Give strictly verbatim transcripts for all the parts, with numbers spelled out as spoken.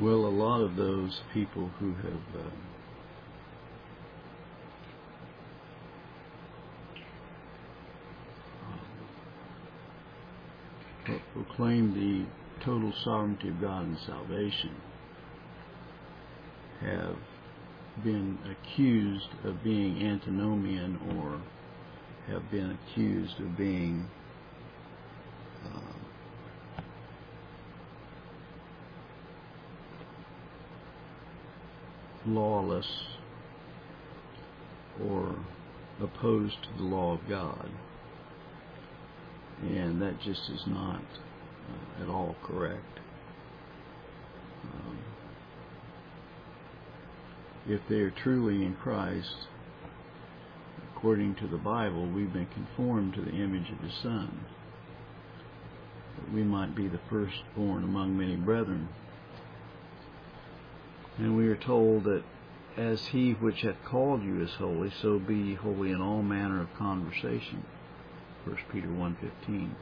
Well, a lot of those people who have uh, proclaimed the total sovereignty of God in salvation have been accused of being antinomian, or have been accused of being uh, lawless or opposed to the law of God. And that just is not uh, at all correct. Um, if they are truly in Christ, according to the Bible, we've been conformed to the image of His Son, that we might be the firstborn among many brethren. And we are told that as He which hath called you is holy, so be ye holy in all manner of conversation. First Peter one fifteen.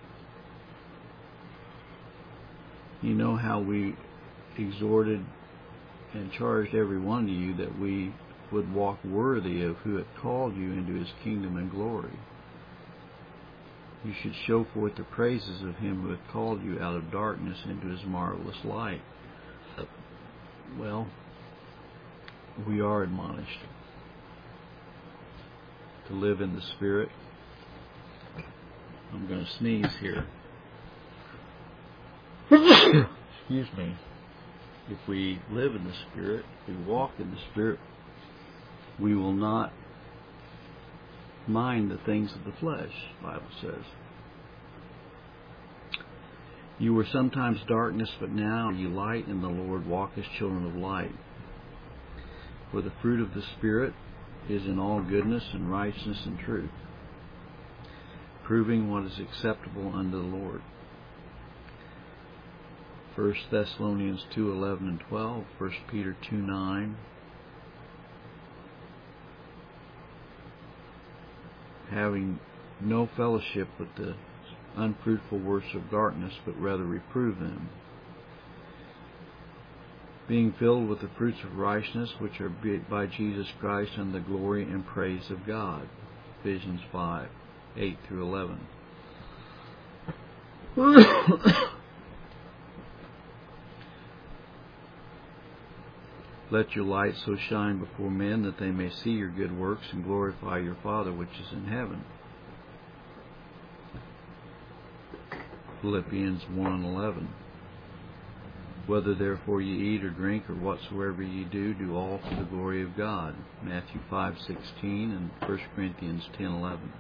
You know how we exhorted and charged every one of you that we would walk worthy of who hath called you into His kingdom and glory. You should show forth the praises of Him who hath called you out of darkness into His marvelous light. Well, we are admonished to live in the Spirit. I'm going to sneeze here. Excuse me. If we live in the Spirit, if we walk in the Spirit, we will not mind the things of the flesh, the Bible says. You were sometimes darkness, but now ye light in the Lord. Walk as children of light. For the fruit of the Spirit is in all goodness and righteousness and truth, proving what is acceptable unto the Lord. First Thessalonians two eleven and twelve, First Peter two nine. Having no fellowship with the unfruitful works of darkness, but rather reprove them. Being filled with the fruits of righteousness, which are by Jesus Christ unto the glory and praise of God. Ephesians five eight through eleven. Let your light so shine before men that they may see your good works and glorify your Father which is in heaven. Philippians one eleven. Whether therefore ye eat or drink or whatsoever ye do, do all for the glory of God. Matthew five sixteen and First Corinthians ten eleven.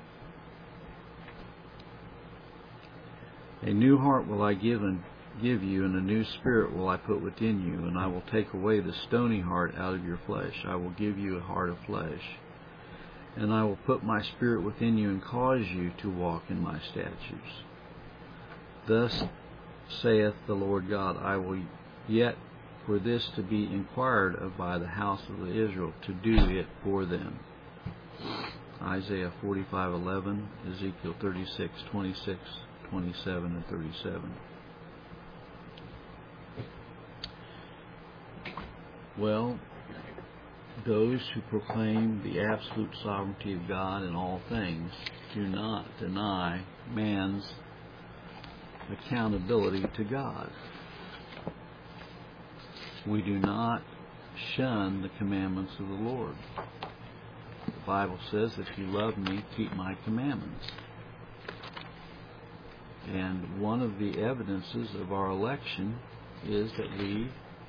A new heart will I give and give you, and a new spirit will I put within you, and I will take away the stony heart out of your flesh. I will give you a heart of flesh. And I will put my spirit within you and cause you to walk in my statutes. Thus saith the Lord God, I will yet for this to be inquired of by the house of Israel, to do it for them. Isaiah forty-five eleven, Ezekiel thirty-six twenty-six, twenty-seven, and thirty-seven. Well, those who proclaim the absolute sovereignty of God in all things do not deny man's accountability to God. We do not shun the commandments of the Lord. The Bible says, if you love me, keep my commandments. And one of the evidences of our election is that we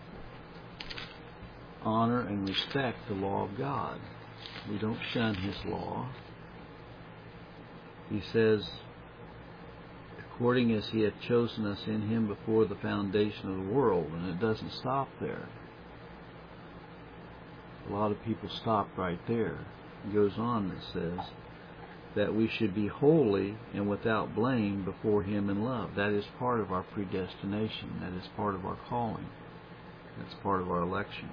honor and respect the law of God. We don't shun His law. He says, according as He hath chosen us in Him before the foundation of the world. And it doesn't stop there. A lot of people stop right there. It goes on and says that we should be holy and without blame before Him in love. That is part of our predestination. That is part of our calling. That's part of our election.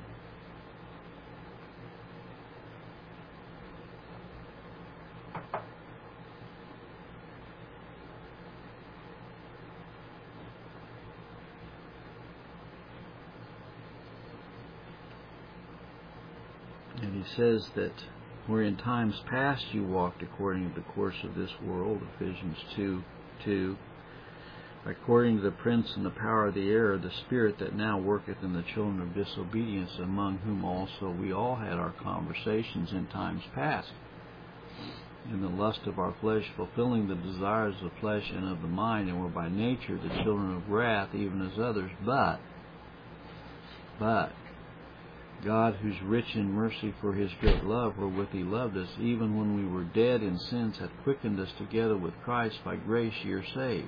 And he says that where in times past you walked according to the course of this world, Ephesians two two, according to the prince and the power of the air, the spirit that now worketh in the children of disobedience, among whom also we all had our conversations in times past, in the lust of our flesh, fulfilling the desires of the flesh and of the mind, and were by nature the children of wrath, even as others. But, but, God, who's rich in mercy for his great love, wherewith he loved us, even when we were dead in sins, hath quickened us together with Christ. By grace ye are saved.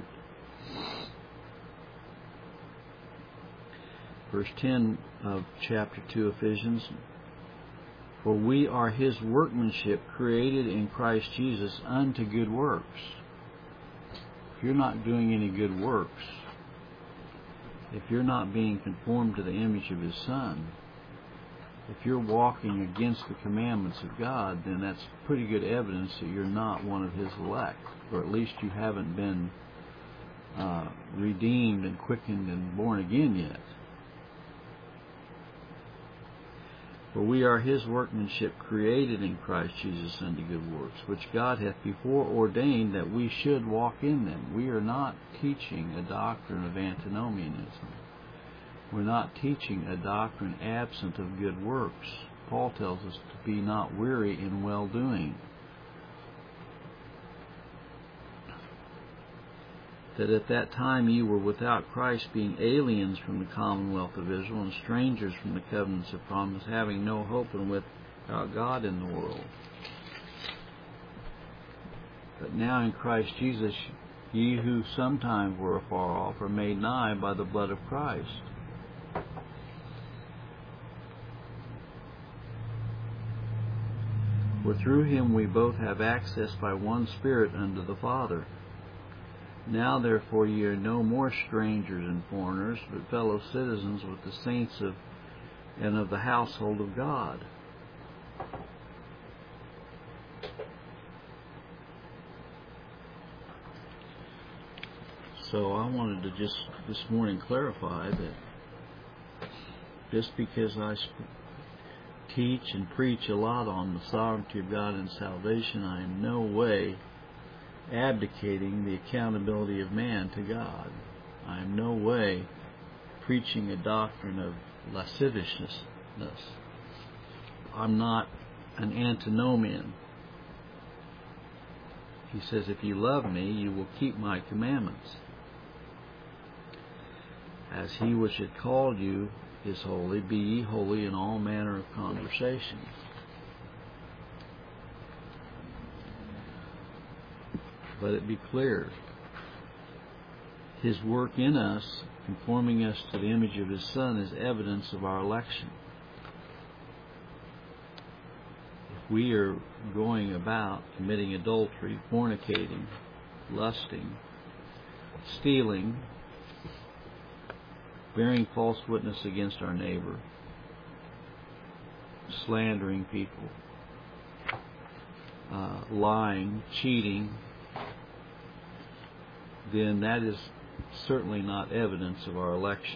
Verse ten of chapter two of Ephesians, for we are his workmanship, created in Christ Jesus unto good works. If you're not doing any good works, if you're not being conformed to the image of his Son, if you're walking against the commandments of God, then that's pretty good evidence that you're not one of his elect, or at least you haven't been uh, redeemed and quickened and born again yet. For we are his workmanship, created in Christ Jesus unto good works, which God hath before ordained that we should walk in them. We are not teaching a doctrine of antinomianism. We're not teaching a doctrine absent of good works. Paul tells us to be not weary in well-doing. That at that time ye were without Christ, being aliens from the commonwealth of Israel, and strangers from the covenants of promise, having no hope, and without God in the world. But now in Christ Jesus, ye who sometime were afar off are made nigh by the blood of Christ. For through him we both have access by one Spirit unto the Father. Now therefore ye are no more strangers and foreigners, but fellow citizens with the saints of and of the household of God. So I wanted to just this morning clarify that just because I sp- teach and preach a lot on the sovereignty of God and salvation, I in no way abdicating the accountability of man to God. I am no way preaching a doctrine of lasciviousness. I'm not an antinomian. He says, if you love me, you will keep my commandments. As he which had called you is holy, be ye holy in all manner of conversation. Let it be clear, his work in us, conforming us to the image of his Son, is evidence of our election. If we are going about committing adultery, fornicating, lusting, stealing, bearing false witness against our neighbor, slandering people, uh, lying, cheating, then that is certainly not evidence of our election.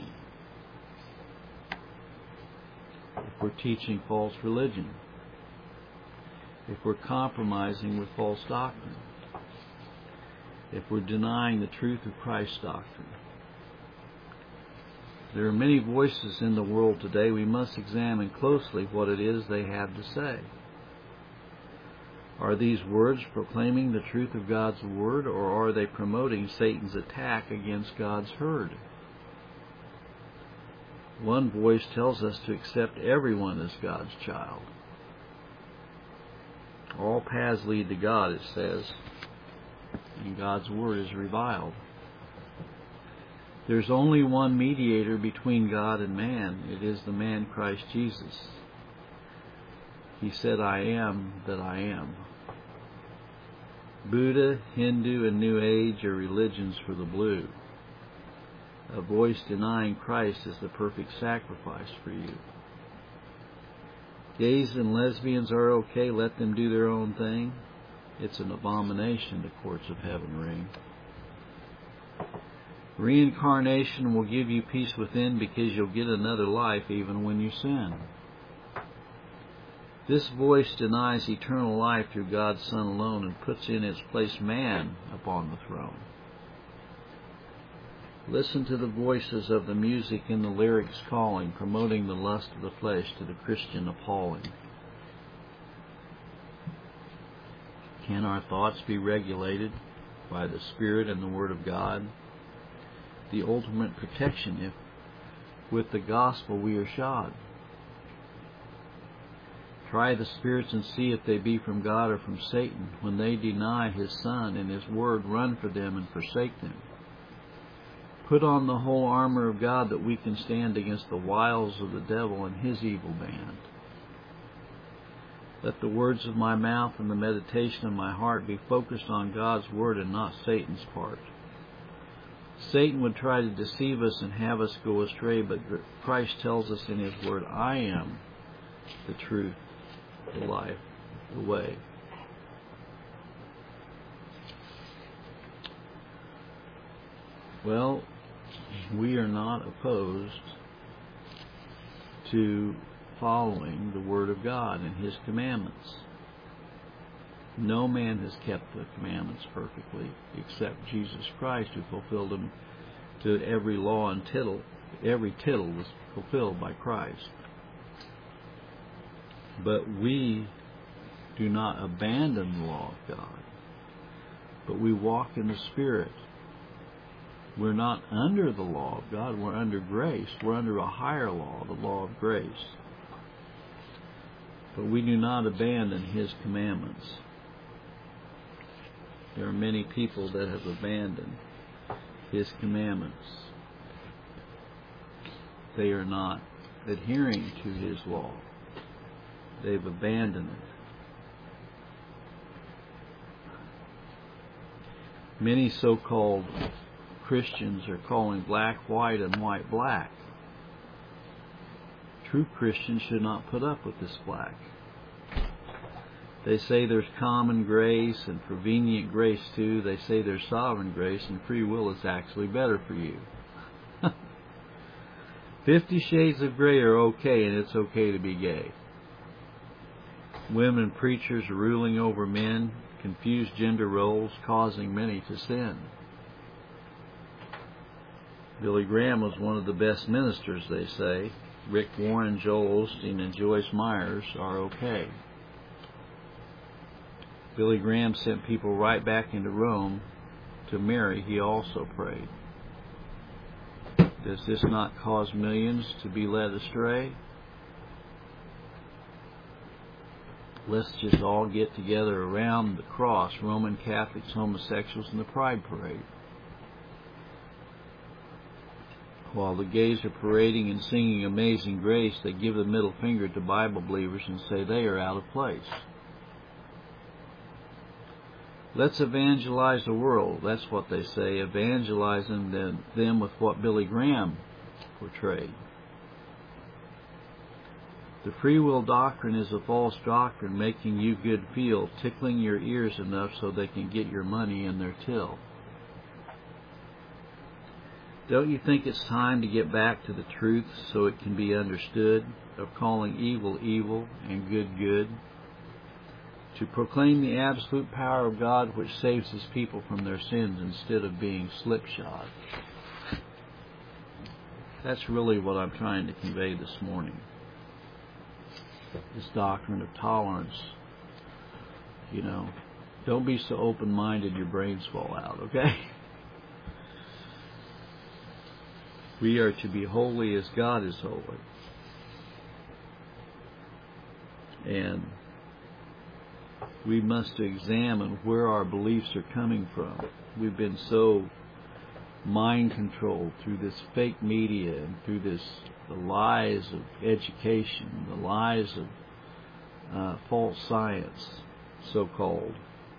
If we're teaching false religion, if we're compromising with false doctrine, if we're denying the truth of Christ's doctrine. There are many voices in the world today. We must examine closely what it is they have to say. Are these words proclaiming the truth of God's Word, or are they promoting Satan's attack against God's herd? One voice tells us to accept everyone as God's child. All paths lead to God, it says, and God's Word is reviled. There's only one mediator between God and man. It is the man Christ Jesus. He said, I am that I am. Buddha, Hindu, and New Age are religions for the blue. A voice denying Christ is the perfect sacrifice for you. Gays and lesbians are okay. Let them do their own thing. It's an abomination the courts of heaven ring. Reincarnation will give you peace within because you'll get another life even when you sin. This voice denies eternal life through God's Son alone and puts in its place man upon the throne. Listen to the voices of the music in the lyrics calling, promoting the lust of the flesh to the Christian appalling. Can our thoughts be regulated by the Spirit and the Word of God? The ultimate protection if with the gospel we are shod. Try the spirits and see if they be from God or from Satan. When they deny His Son and His Word, run for them and forsake them. Put on the whole armor of God that we can stand against the wiles of the devil and his evil band. Let the words of my mouth and the meditation of my heart be focused on God's Word and not Satan's part. Satan would try to deceive us and have us go astray, but Christ tells us in His Word, I am the truth, the life, the way. Well, we are not opposed to following the Word of God and His commandments. No man has kept the commandments perfectly except Jesus Christ, who fulfilled them to every law and tittle. Every tittle was fulfilled by Christ. But we do not abandon the law of God, but we walk in the Spirit. We're not under the law of God, we're under grace. We're under a higher law, the law of grace. But we do not abandon His commandments. There are many people that have abandoned His commandments. They are not adhering to His law. They've abandoned it. Many so-called Christians are calling black white and white black. True Christians should not put up with this black. They say there's common grace and prevenient grace too. They say there's sovereign grace, and free will is actually better for you. Fifty Shades of Grey are okay, and it's okay to be gay. Women preachers are ruling over men, confuse gender roles, causing many to sin. Billy Graham was one of the best ministers, they say. Rick Warren, Joel Osteen, and Joyce Myers are okay. Billy Graham sent people right back into Rome. To Mary, he also prayed. Does this not cause millions to be led astray? Let's just all get together around the cross, Roman Catholics, homosexuals, and the Pride Parade. While the gays are parading and singing Amazing Grace, they give the middle finger to Bible believers and say they are out of place. Let's evangelize the world. That's what they say, evangelizing them, them with what Billy Graham portrayed. The free will doctrine is a false doctrine, making you good feel, tickling your ears enough so they can get your money in their till. Don't you think it's time to get back to the truth so it can be understood, of calling evil evil and good good? To proclaim the absolute power of God which saves His people from their sins instead of being slipshod. That's really what I'm trying to convey this morning. This doctrine of tolerance. You know, don't be so open-minded your brains fall out, okay? We are to be holy as God is holy. And we must examine where our beliefs are coming from. We've been so mind-controlled through this fake media and through this the lies of education, the lies of uh, false science, so-called.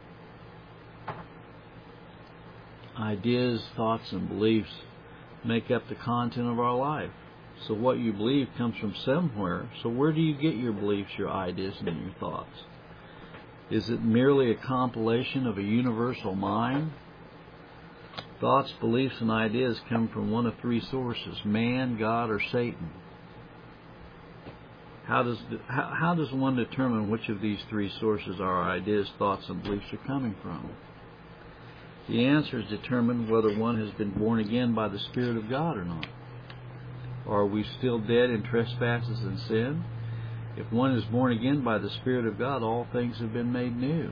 Ideas, thoughts, and beliefs make up the content of our life. So what you believe comes from somewhere. So where do you get your beliefs, your ideas, and your thoughts? Is it merely a compilation of a universal mind? Thoughts, beliefs, and ideas come from one of three sources: man, God, or Satan. How does how, how does one determine which of these three sources our ideas, thoughts, and beliefs are coming from? The answer is determined whether one has been born again by the Spirit of God or not. Or are we still dead in trespasses and sin? If one is born again by the Spirit of God, all things have been made new.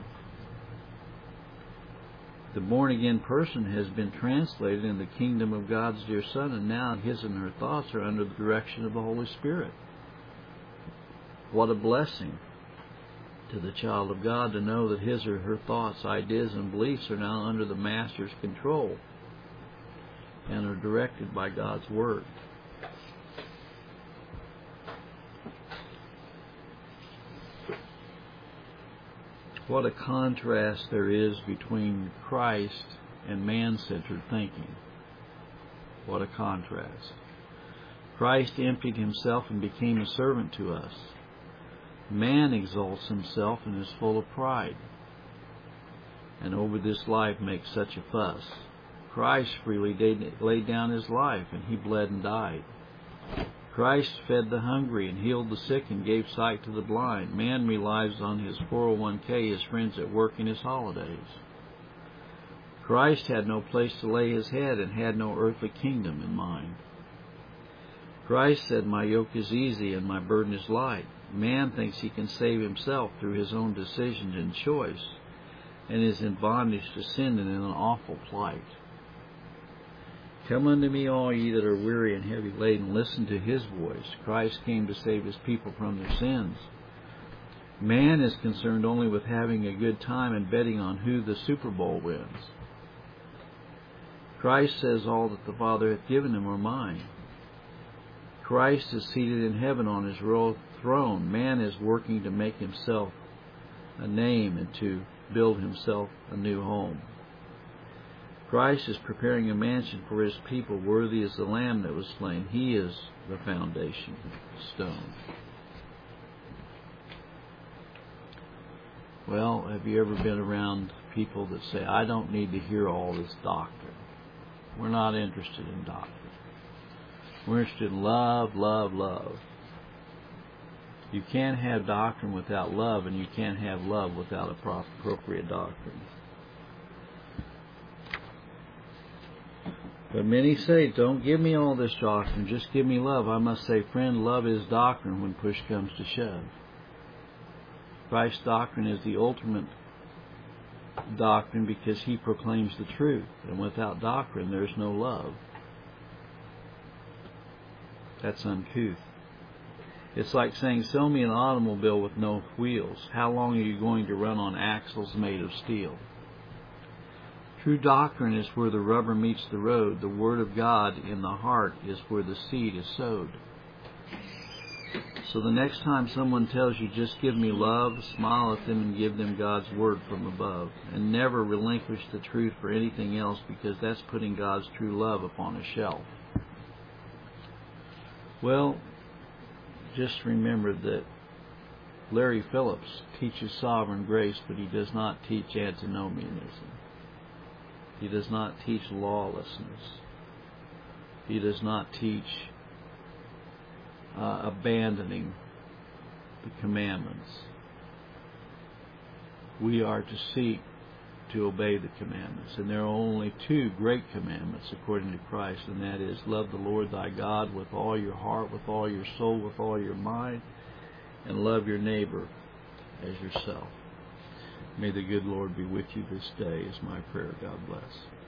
The born-again person has been translated in the kingdom of God's dear Son, and now his and her thoughts are under the direction of the Holy Spirit. What a blessing to the child of God to know that his or her thoughts, ideas, and beliefs are now under the Master's control and are directed by God's Word. What a contrast there is between Christ and man-centered thinking. What a contrast. Christ emptied himself and became a servant to us. Man exalts himself and is full of pride, and over this life makes such a fuss. Christ freely laid down his life, and he bled and died. Christ fed the hungry and healed the sick and gave sight to the blind. Man relies on his four oh one k, his friends at work, and his holidays. Christ had no place to lay his head and had no earthly kingdom in mind. Christ said, "My yoke is easy and my burden is light." Man thinks he can save himself through his own decisions and choice, and is in bondage to sin and in an awful plight. Come unto me, all ye that are weary and heavy laden, listen to his voice. Christ came to save his people from their sins. Man is concerned only with having a good time and betting on who the Super Bowl wins. Christ says, "All that the Father hath given him are mine." Christ is seated in heaven on his royal throne. Man is working to make himself a name and to build himself a new home. Christ is preparing a mansion for his people, worthy as the Lamb that was slain. He is the foundation stone. Well, have you ever been around people that say, "I don't need to hear all this doctrine. We're not interested in doctrine. We're interested in love, love, love." You can't have doctrine without love, and you can't have love without appropriate doctrine. But many say, "Don't give me all this doctrine, just give me love." I must say, friend, love is doctrine when push comes to shove. Christ's doctrine is the ultimate doctrine because he proclaims the truth, and without doctrine there is no love. That's uncouth. It's like saying, "Sell me an automobile with no wheels. How long are you going to run on axles made of steel?" True doctrine is where the rubber meets the road. The Word of God in the heart is where the seed is sowed. So the next time someone tells you, "Just give me love," smile at them and give them God's Word from above. And never relinquish the truth for anything else, because that's putting God's true love upon a shelf. Well, just remember that Larry Phillips teaches sovereign grace, but he does not teach antinomianism. He does not teach lawlessness. He does not teach uh, abandoning the commandments. We are to seek to obey the commandments. And there are only two great commandments according to Christ, and that is, love the Lord thy God with all your heart, with all your soul, with all your mind, and love your neighbor as yourself. May the good Lord be with you this day is my prayer. God bless.